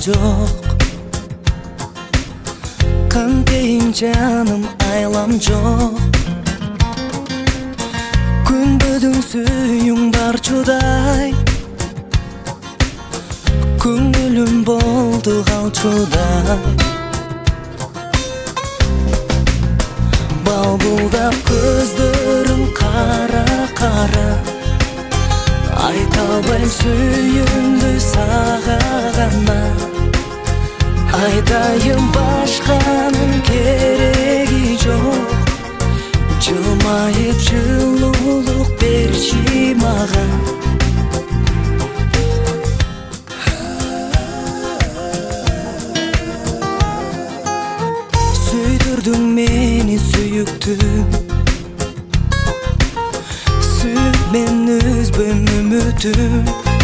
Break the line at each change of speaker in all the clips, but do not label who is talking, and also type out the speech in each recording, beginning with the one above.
жок. Кантейин жаным айлам жок. Күнбөдүң сүйүң барчудай, көңүлүм болду калчудай. Балбулдап көздөрүң кара-кара, айта албайм сүйүүмдү сага гана. Айтайын башканын кереги жок, жылмайып жылуулук берчи мага. Сүйдүрдүң мени сүйүктүм, сүйүп мен үзбөйм үмүтүм.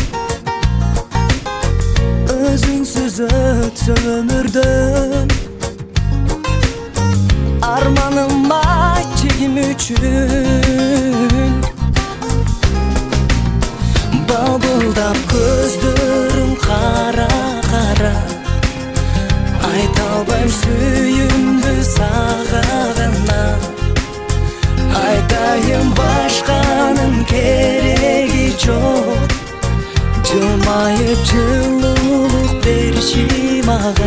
Өзүңсүз өтсө өмүрдөн, арманым айтчы ким үчүн. Балбылдап көздөрүң кара-кара, айта албайм сүйүүмдү сага гана. Айтайын башканын кереги жок, жылмайып жылуулук берчи мага.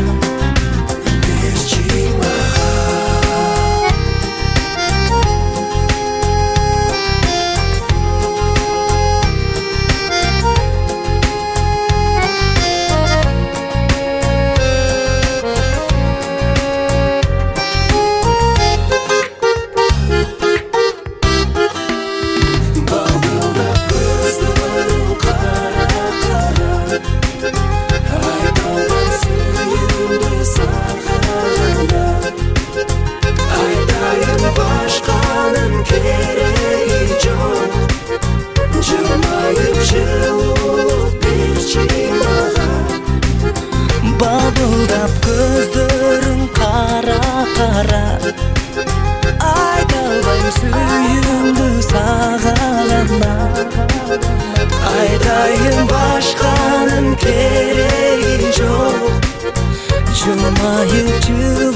Балбылдап көздөрүң кара-кара, айта албайм сүйүүмдү сага гана. Айтайын башканын кереги жок, жылмайып